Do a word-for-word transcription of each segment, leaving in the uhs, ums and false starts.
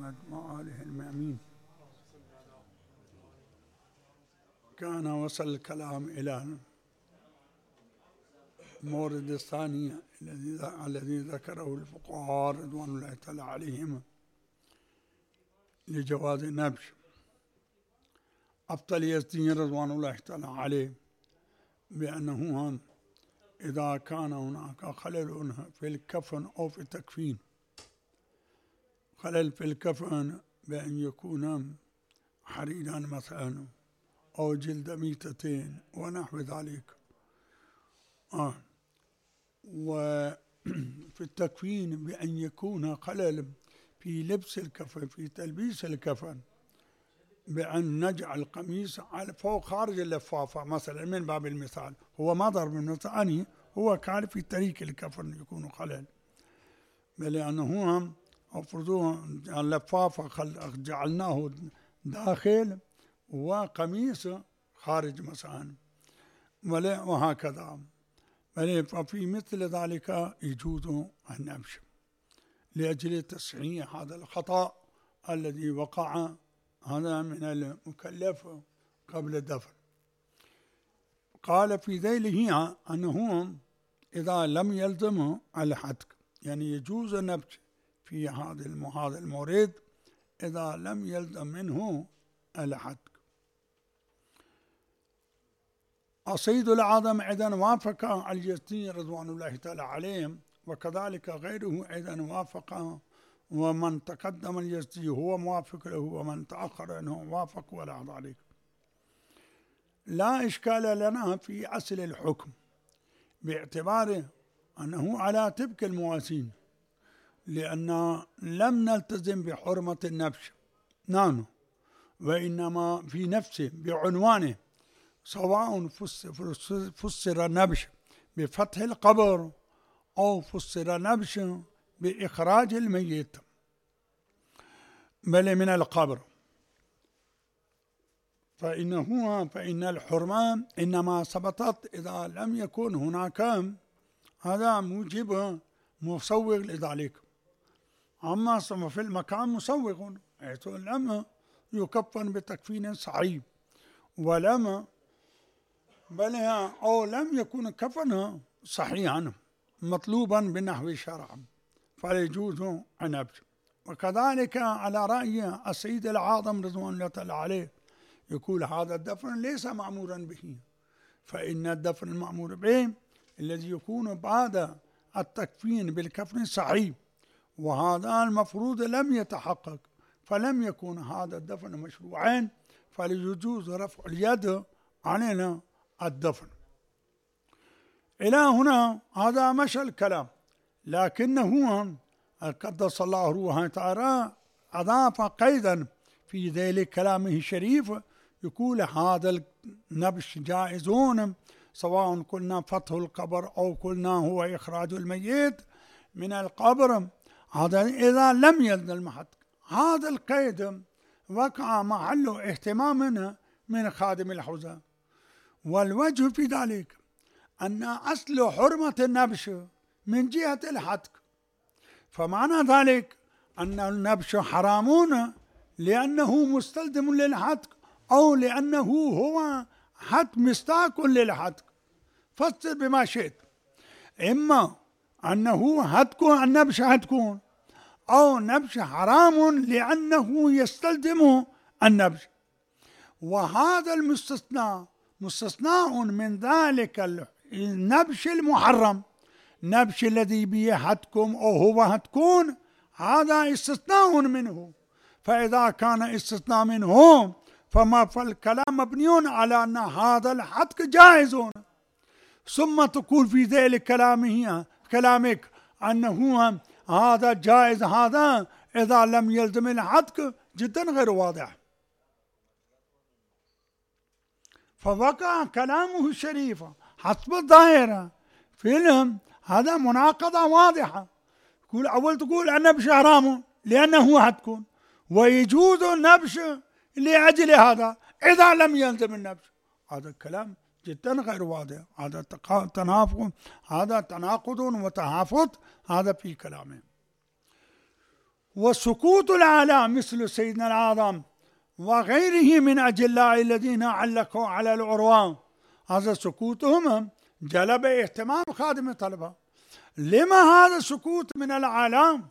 محمد وآله المأمين. كان وصل الكلام إلى المورد الثاني الذي ذكره الفقهاء رضوان الله تعالى عليهم لجواز النبش. أبطل يزيد رضوان الله تعالى عليه بأنه إذا كان هناك خلل في الكفن أو في التكفين، خلل في الكفن بأن يكون حريرا مثلا أو جلد ميتتين ونحو ذلك، آه. وفي التكفين بأن يكون خلل في لبس الكفن، في تلبيس الكفن، بأن نجعل القميص على فوق خارج اللفافة مثلا من باب المثال، هو ما ضرب المثال، هو كان في طريق الكفن يكون خلل، لأنه أفرضوه اللفافة جعلناه داخل وقميص خارج مثلا وهكذا، ففي مثل ذلك يجوز النبش لأجل تصحيح هذا الخطأ الذي وقع هذا من المكلف قبل الدفن. قال في ذيله أنه إذا لم يلزم الحتك، يعني يجوز النبش في هذا المورد إذا لم يلزم منه الحتك. السيد الأعظم أيضا وافق اليزدي رضوان الله تعالى عليهم، وكذلك غيره أيضا وافق، ومن تقدم اليزدي هو موافق له ومن تأخر أنه موافق ولا ذلك. لا إشكال لنا في أصل الحكم باعتبار أنه على طبق المواسين، لأن لم نلتزم بحرمة النبش نحن، وإنما في نفسه بعنوانه، سواء فسر النبش بفتح القبر أو فسر النبش بإخراج الميت بل من القبر، فإنه فإن الحرمة إنما ثبتت إذا لم يكن هناك هذا موجب مسوغ لذلك. أما في المكان مسوغ حيث لم يكفن بتكفين صحيح ولم بل أو لم يكن كفنه صحيحا مطلوبا بنحو الشرع فيجوز النبش. وكذلك على رأي السيد الأعظم رضوان الله تعالى عليه يقول هذا الدفن ليس مأمورا به، فإن الدفن المأمور به الذي يكون بعد التكفين بالكفن صحيح، وهذا المفروض لم يتحقق، فلم يكن هذا الدفن مشروعا، فليجوز رفع اليد عن الدفن. إلى هنا هذا مشى الكلام، لكنه قدس الله روحه تعالى أضاف قيدا في ذيل كلامه الشريف، يقول هذا النبش جائزون سواء قلنا فتح القبر أو قلنا هو إخراج الميت من القبر، هذا إذا لم يلزم الحتك. هذا القيد وقع محله اهتمام من خادم الحوزة، والوجه في ذلك أن أصل حرمة النبش من جهة الحتك، فمعنى ذلك أن النبش حرامون لأنه مستلزم للحتك أو لأنه هو حتك مستاق للحتك، فسر بما شئت، إما أنه هتك النبش هتكون أو نبش حرام لأنه يستلزم النبش. وهذا المستثناء مستثناء من ذلك النبش المحرم، نبش الذي به هتكم أو هو هتكون، هذا استثناء منه، فإذا كان استثناء منه فما فالكلام مبني على أن هذا الحتك جائز، ثم تقول في ذلك كلامه كلامك أنه هذا جائز، هذا إذا لم يلزم الحتك جدا غير واضح. فوقع كلامه الشريف حسب الظاهرة فيلم هذا مناقضة واضحة. يقول أول تقول النبش حرام لأنه هتكون، ويجوز النبش لأجل هذا إذا لم يلزم النبش، هذا الكلام جدا غير واضح، هذا تنافق، هذا تناقض وتهافت هذا في كلامه. وسكوت العالم مثل سيدنا الأعظم وغيره من أجلاء الذين علقوا على العروة، هذا سكوتهم جلب اهتمام خادم الطلبة. لما هذا السكوت من العالم؟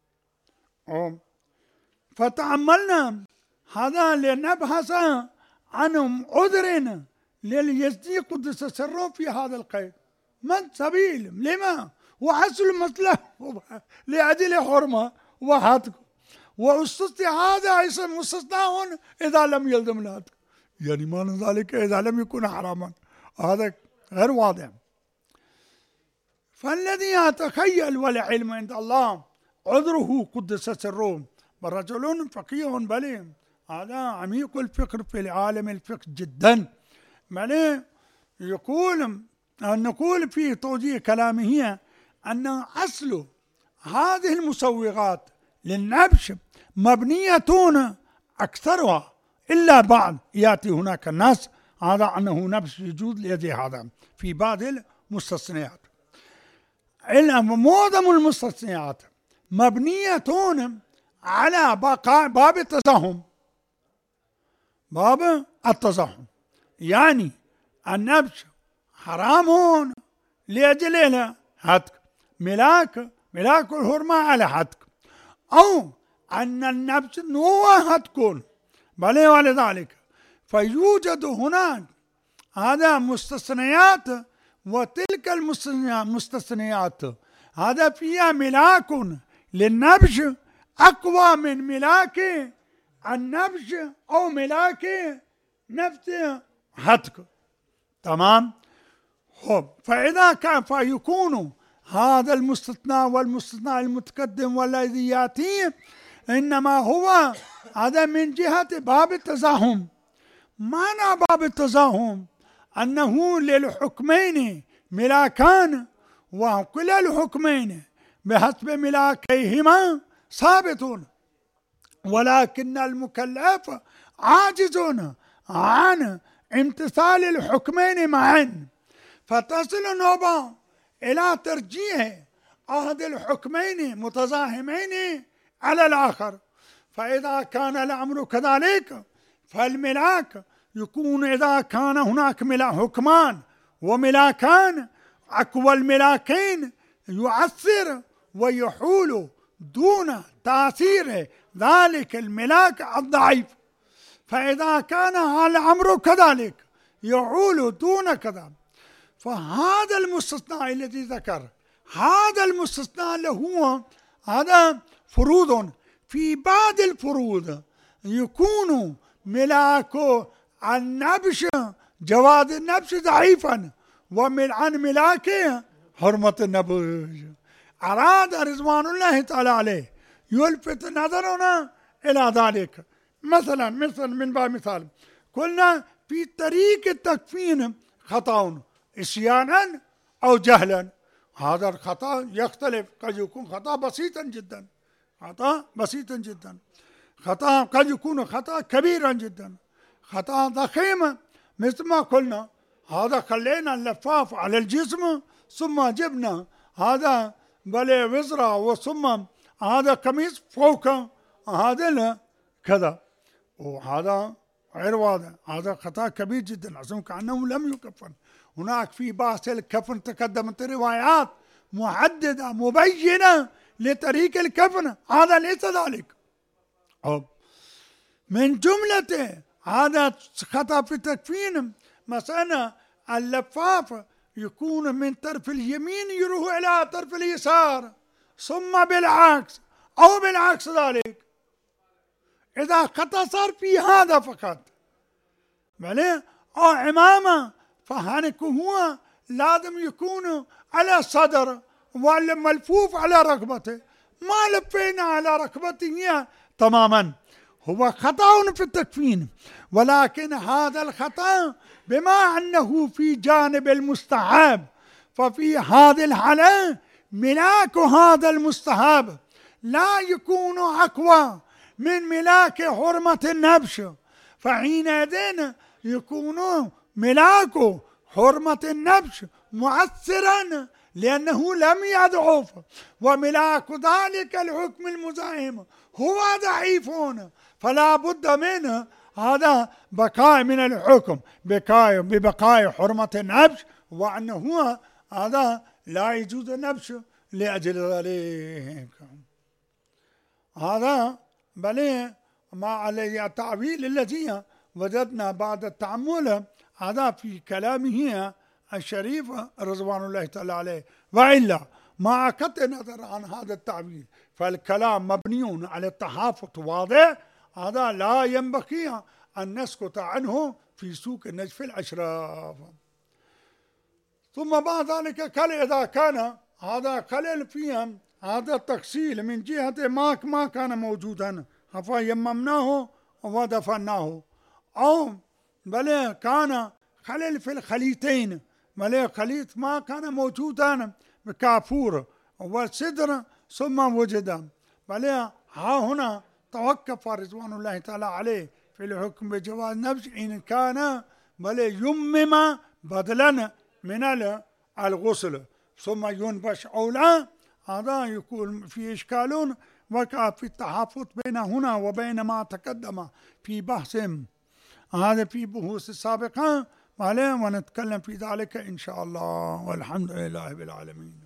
فتأملنا هذا لنبحث عن عذر لليزدي قدس سره في هذا القيد. من سبيل؟ لما؟ وحصل المصلحة لأجل حرمة وحدك، واستثنى هذا اسم مستثنى إذا لم يلزم الهتك، يعني معنى ذلك إذا لم يكن حراما، هذا غير واضح. فالذي يتخيل والعلم عند الله عذره قدس سره، رجل فقيه بل هذا عميق الفكر في العالم الفقه جدا، بل يقول نقول في توجيه كلامه أن أصل هذه المسوغات للنبش مبنية أكثرها إلا بعض يأتي هناك الناس هذا أنه نبش يجوز ليدي هذا في بعض المستثنيات، إلا معظم المستثنيات مبنية على بقاء باب التزاحم، باب التزاحم، يعني النبش حرام لأجل هتك ملاك ملاك الحرمة على هتك، أو أن النبش نوع هتكون بل ولذلك فيوجد هناك هذا مستثنيات، وتلك المستثنيات هذا فيها ملاك للنبش أقوى من ملاك النبش أو ملاك نفس هتك. تمام؟ خب فإذا كان فيكون هذا المستثنى والمستثنى المتقدم والذي يأتي إنما هو هذا من جهة باب التزاحم. معنى باب التزاحم أنه للحكمين ملاكان، وكلا الحكمين بحسب ملاكيهما ثابتون، ولكن المكلف عاجز عن امتثال الحكمين معا، فتصل النوبة إلى ترجيح أحد الحكمين متزاحمين على الآخر. فإذا كان الأمر كذلك فالملاك يكون إذا كان هناك ملاك حكمان وملاكان أقوى الملاكين يؤثر ويحول دون تأثير ذلك الملاك الضعيف، فإذا كان الأمر كذلك يحول دون كذا، فهذا المستثنى الذي ذكر هذا المستثنى له هذا فروض، في بعض الفروض يكون ملاك النبش جواز النبش ضعيفا وعن ملاك حرمة النبش. أراد رضوان الله تعالى عليه يلفت نظرنا إلى ذلك. مثلا مثل من باب مثال قلنا في طريق التكفين خطأ إسيانا أو جهلا، هذا الخطأ يختلف، قد يكون خطأ بسيطا جدا، خطأ بسيطا جدا، خطأ قد يكون خطأ كبيرا جدا، خطأ ضخيما مثل ما قلنا هذا خلينا اللفاف على الجسم ثم جبنا هذا بل وزرة وثم هذا قميص فوق هذا كذا، وهذا غير واضح، هذا خطأ كبير جدا، أظن كأنه لم يكفن. هناك في بحث الكفن تقدمت روايات محددة مبينة لطريق الكفن، هذا ليس ذلك. من جملة هذا خطأ في التكفين مثلا اللفاف يكون من طرف اليمين يروح إلى طرف اليسار ثم بالعكس أو بالعكس ذلك، إذا خطأ صار في هذا فقط بل أو عمامة فهنك هو لازم يكون على الصدر والملفوف على ركبته، ما لفينا على ركبته تماما، هو خطأ في التكفين، ولكن هذا الخطأ بما أنه في جانب المستحب، ففي هذه الحالة ملاك هذا المستحب لا يكون أقوى من ملاك حرمة النبش، فحينئذ يكون ملاك حرمة النبش مؤثرا لأنه لم يضعف، وملاك ذلك الحكم المزاحم هو ضعيف، فلا بد منه هذا بقاء من الحكم بقاء ببقاء حرمة النبش، وأنه هو هذا لا يجوز النبش لأجل ذلك. هذا بل ما عليه التعبير الذي وجدنا بعد التأمل هذا في كلامه الشريف رضوان الله تعالى عليه. وإلا مع قطع النظر عن هذا التعبير فالكلام مبني على التحافظ واضح، هذا لا ينبغي أن نسكت عنه في سوق النجف الأشراف. ثم بعد ذلك قال إذا كان هذا خلل فيهم هذا التفصيل من جهة ما ما كان موجودا فيممناه ودفناه، أو بل كان خلل في الخليتين، بل خليط ما كان موجودا بكافور والسدر ثم وجد، بل ها هنا توقف رضوان الله تعالى عليه في الحكم بجواز النبش إن كان بل يمم بدلا من الغسل ثم ينبش أو لا. هذا يكون في إشكال وقع في التحافظ بين هنا وبين ما تقدم في بحث هذا في بحوث السابقة، ونتكلم في ذلك إن شاء الله، والحمد لله رب العالمين.